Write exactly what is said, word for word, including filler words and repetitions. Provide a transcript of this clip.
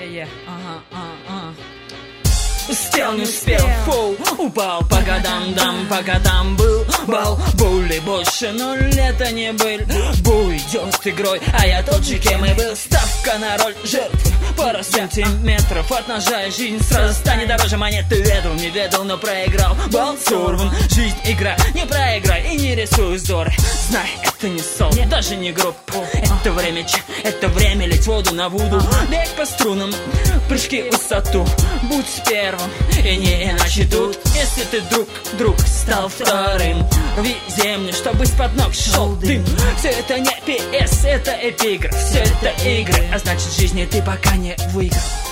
е, ага, ага, ага. Успел, не успел, фоу, упал по годам, дам, пока там был бал. Боли больше, но лето не был. Бу идет игрой, а я тот же, кем и был. Ставка на роль жертвы, пара сантиметров от ножа, и жизнь сразу станет дороже монеты. Ведал, не ведал, но проиграл. Бал сорван, жизнь игра, не проиграй и не рисуй узоры. Знай, это не сон, даже не группа. Это время че, это время лить воду на вуду. Бег по струнам, прыжки в высоту. Будь первым, и не иначе тут. Если ты друг, друг стал вторым, рви землю, чтобы из-под ног шел дым. Все это не пи эс, это эпиграф. Все это игры, а значит в жизни ты пока не выиграл.